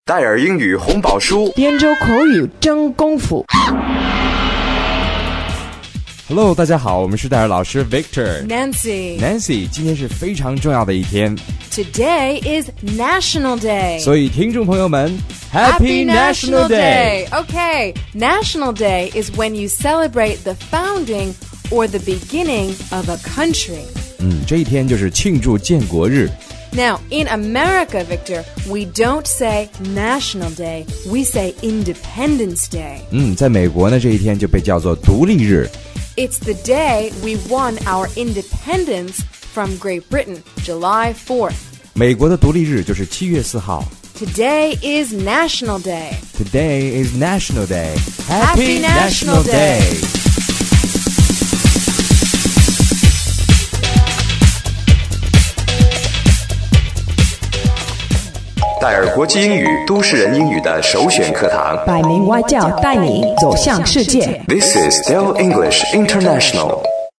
戴尔英语红宝书， 滇州口语真功夫。 Hello， 大家好，我们是戴尔老师 Nancy， 今天是非常重要的一天。 Today is National Day. 所以听众朋友们 Happy National Day! Okay, National Day is when you celebrate the founding or the beginning of a country. 这一天就是庆祝建国日。 Now, in America, Victor, we don't say National Day, we say Independence Day. 在美国呢，这一天就被叫做独立日。 It's the day we won our independence from Great Britain, July 4th. 美国的独立日就是7月4号。 Today is National Day. Today is National Day. Happy National Day. 戴尔国际英语都市人英语的首选课堂。 百名外教带你走向世界。 This is Dell English International.